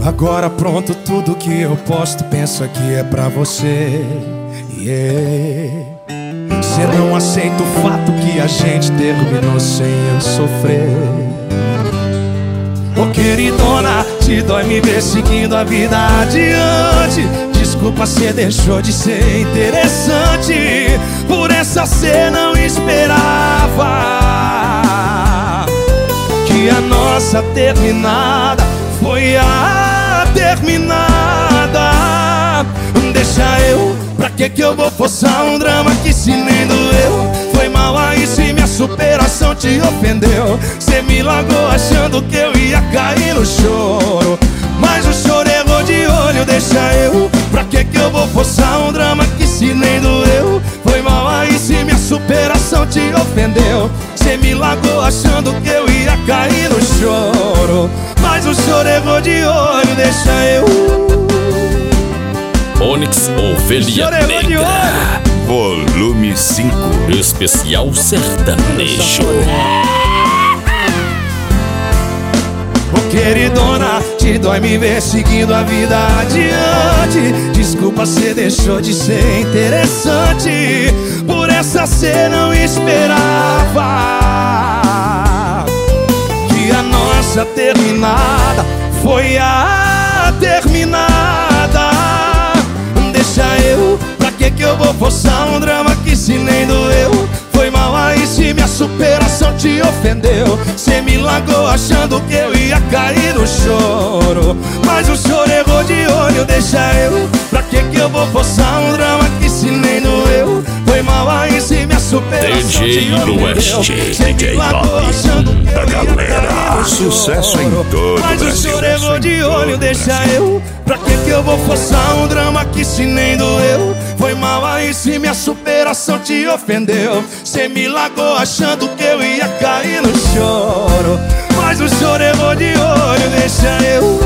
Agora pronto, tudo que eu posto, pensa que é pra você. Cê não aceita o fato que a gente terminou sem eu sofrer. Ô queridona, te dói me ver seguindo a vida adiante. Desculpa, cê deixou de ser interessante. Por essa cê não esperava que a nossa terminada foi a terminada. Deixa eu, pra que eu vou forçar um drama que se nem doeu? Foi mal aí se minha superação te ofendeu. Cê me largou achando que eu ia cair no choro, mas o choro errou de olho. Deixa eu, pra que eu vou forçar um drama que se nem doeu? Foi mal aí se minha superação te ofendeu. Cê me largou achando que eu ia cair no choro, mas o choro errou de olho. Deixa eu. Onyx Ovelha Negra, volume 5, especial sertanejo. Ô queridona, te dói me ver seguindo a vida adiante. Desculpa, cê deixou de ser interessante. Por essa cê não esperava que a nossa terminada foi a terminada. Deixa eu, pra que eu vou forçar um drama que se nem doeu? Foi mal aí se minha superação te ofendeu. Cê me largou achando que eu ia cair no choro, mas o choro errou de olho. Deixa eu, pra que eu vou forçar um drama que se nem doeu? Foi mal aí se minha superação DJ te ofendeu. Cê me largou achando que eu ia cair no sucesso em choro, todo mas o Brasil. choro errou de olho. Deixa eu, pra que eu vou forçar um drama que se nem doeu? Foi mal aí se minha superação te ofendeu. Cê me largou achando que eu ia cair no choro, mas o choro errou de olho. Deixa eu.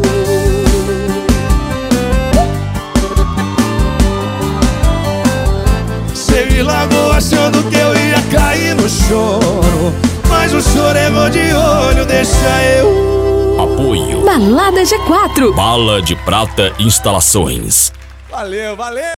Cê me largou achando que eu ia cair no choro, mas o choro errou de olho. Deixa eu. Apoio Balada G4, Bala de Prata Instalações. Valeu, valeu!